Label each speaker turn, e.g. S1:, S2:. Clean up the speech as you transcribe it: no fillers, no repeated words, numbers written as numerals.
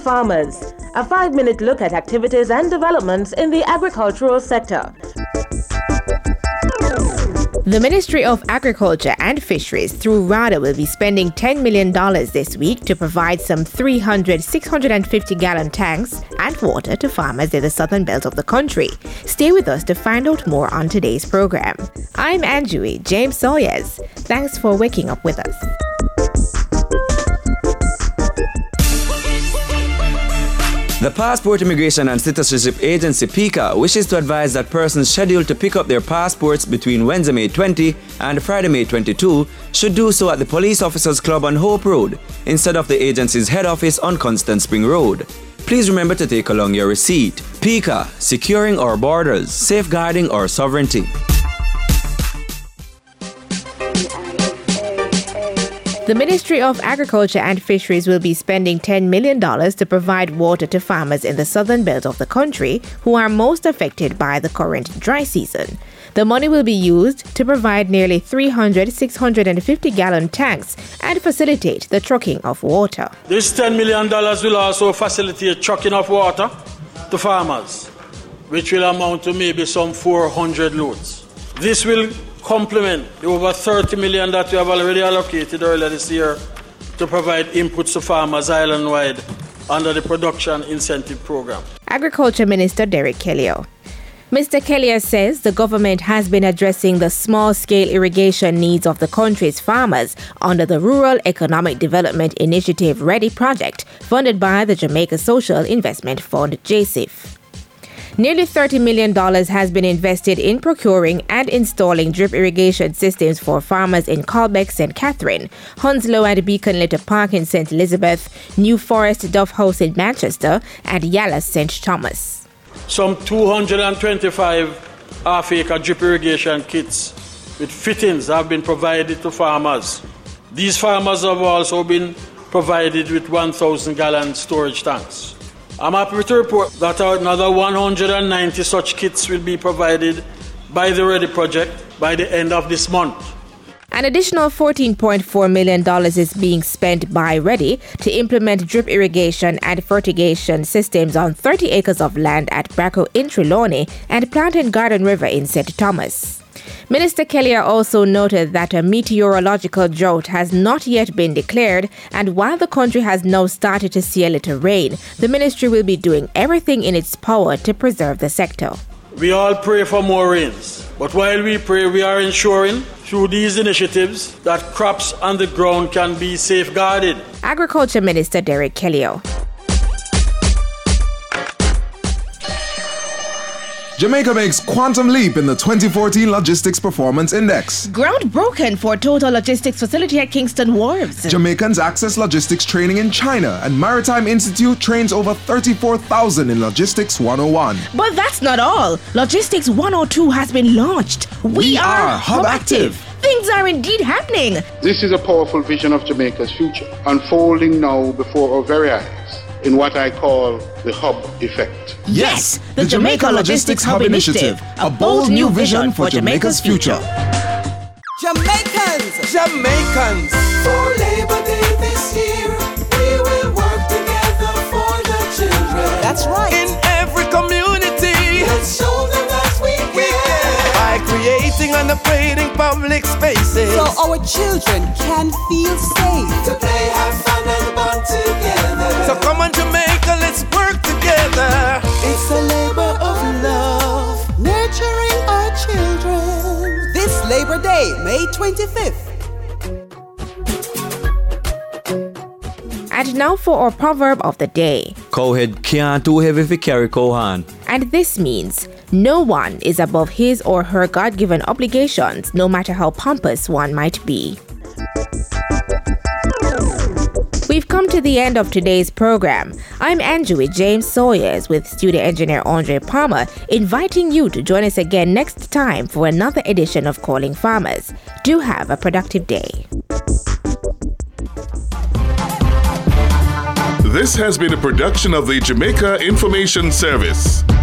S1: farmers. A 5-minute look at activities and developments in the agricultural sector.
S2: The Ministry of Agriculture and Fisheries through RADA will be spending $10 million this week to provide some 300 650-gallon tanks and water to farmers in the southern belt of the country. Stay with us to find out more on today's program. I'm Anjui James Sawyers. Thanks for waking up with us.
S3: The Passport Immigration and Citizenship Agency, PICA, wishes to advise that persons scheduled to pick up their passports between Wednesday, May 20 and Friday, May 22 should do so at the Police Officers Club on Hope Road instead of the agency's head office on Constant Spring Road. Please remember to take along your receipt. PICA, securing our borders, safeguarding our sovereignty.
S2: The Ministry of Agriculture and Fisheries will be spending $10 million to provide water to farmers in the southern belt of the country who are most affected by the current dry season. The money will be used to provide nearly 300 650-gallon tanks and facilitate the trucking of water.
S4: This $10 million will also facilitate trucking of water to farmers, which will amount to maybe some 400 loads. This will complement the over $30 million that we have already allocated earlier this year to provide inputs to farmers island-wide under the Production Incentive Program.
S2: Agriculture Minister Derek Kelly. Mr. Kelly says the government has been addressing the small-scale irrigation needs of the country's farmers under the Rural Economic Development Initiative READY project funded by the Jamaica Social Investment Fund, JSIF. Nearly $30 million has been invested in procuring and installing drip irrigation systems for farmers in Colbeck, St. Catherine, Hounslow and Beacon Litter Park in St. Elizabeth, New Forest Dove House in Manchester, and Yala, St. Thomas.
S4: Some 225 half-acre drip irrigation kits with fittings have been provided to farmers. These farmers have also been provided with 1,000-gallon storage tanks. I'm happy to report that another 190 such kits will be provided by the READY project by the end of this month.
S2: An additional $14.4 million is being spent by READY to implement drip irrigation and fertigation systems on 30 acres of land at Braco in Trelawney and Plant and Garden River in St. Thomas. Minister Kelly also noted that a meteorological drought has not yet been declared, and while the country has now started to see a little rain, the ministry will be doing everything in its power to preserve the sector.
S4: We all pray for more rains, but while we pray, we are ensuring through these initiatives that crops on the ground can be safeguarded.
S2: Agriculture Minister Derek Kelly.
S5: Jamaica makes quantum leap in the 2014 Logistics Performance Index.
S6: Ground broken for Total Logistics facility at Kingston Wharves.
S5: Jamaicans access logistics training in China, and Maritime Institute trains over 34,000 in Logistics 101.
S6: But that's not all. Logistics 102 has been launched. We are Hub Active. Things are indeed happening.
S7: This is a powerful vision of Jamaica's future, unfolding now before our very eyes in what I call the Hub Effect.
S6: Yes, the Jamaica Logistics Hub Initiative, a bold new vision for Jamaica's future.
S8: Jamaicans!
S9: For Labor Day this year, we will work together for the children.
S8: That's right.
S9: In every community, let's show them that we care. By creating and upgrading public spaces,
S8: so our children can feel safe.
S9: To play, have fun and bond together. So come on Jamaica, let's work together.
S8: It's a labor of love, nurturing our children. This Labor Day, May 25th.
S2: And now for our proverb of the day.
S3: Cowhead can't too heavy for carry cowhand.
S2: And this means no one is above his or her God-given obligations, no matter how pompous one might be. We've come to the end of today's program. I'm Anjui James Sawyers with studio engineer Andre Palmer, inviting you to join us again next time for another edition of Calling Farmers. Do have a productive day.
S10: This has been a production of the Jamaica Information Service.